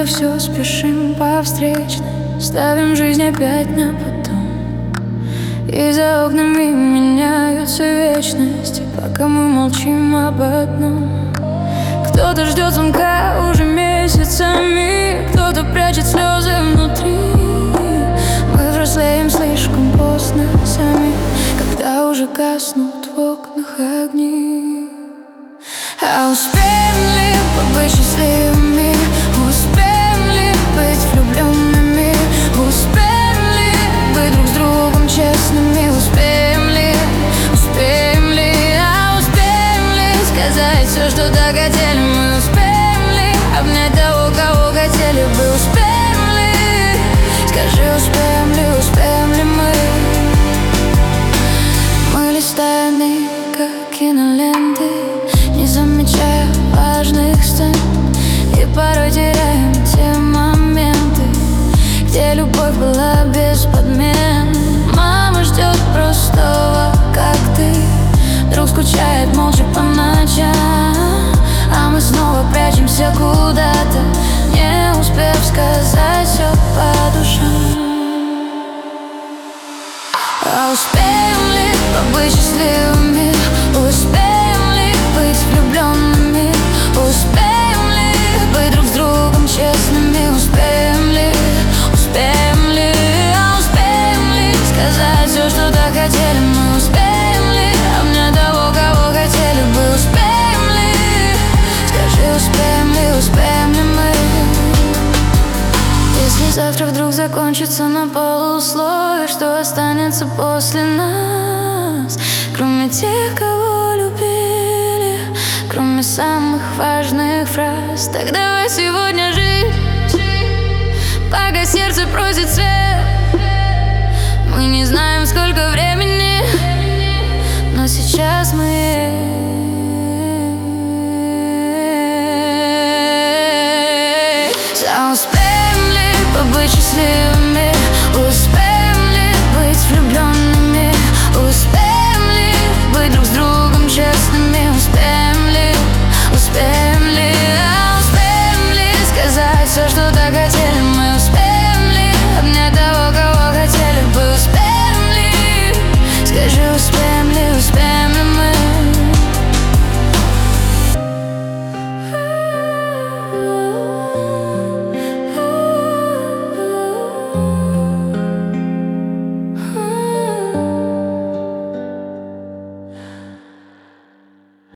будто все спешим по встречной, ставим жизнь опять на потом. И за окнами меняются вечности, пока мы молчим об одном. Кто-то ждет звонка уже месяцами, кто-то прячет слезы внутри. Мы взрослеем слишком поздно сами, когда уже гаснут в окнах огни. А успеем ли побыть счастливыми? Успеем ли быть влюбленными? Успеем ли быть друг с другом честными? Успеем ли? А успеем ли сказать все, что так хотели? Мы успеем ли обнять того, кого хотели бы? Успеем ли? Скажи, успеем ли мы? Мы листаем дни, как киноленты, не замечая важных сцен, и порой теряем те моменты, где любовь была без подмен. Мама ждет простого, как ты, друг скучает молча по ночам, а мы снова прячемся куда-то, не успев сказать все по душам. А успеем ли побыть счастливыми? Успеем ли быть влюбленными? Успеем ли быть друг с другом честными? Успеем ли? А успеем ли сказать все, что так хотели? Мы успеем ли обнять того, кого хотели бы? Успеем ли? Скажи, успеем ли мы? Если завтра вдруг закончится на полусловие, что останется после нас? Кроме тех, кого любили, кроме самых важных фраз. Так давай сегодня жить, пока сердце просит свет. Мы не знаем, сколько времени, но сейчас мы есть. А успеем ли побыть счастливыми? Успеем ли быть влюбленными? Успеем ли быть друг с другом честными? Успеем ли? А успеем ли сказать все, что так хотели? Мы успеем ли обнять того, кого хотели бы? Успеем ли? Скажи, успеем ли?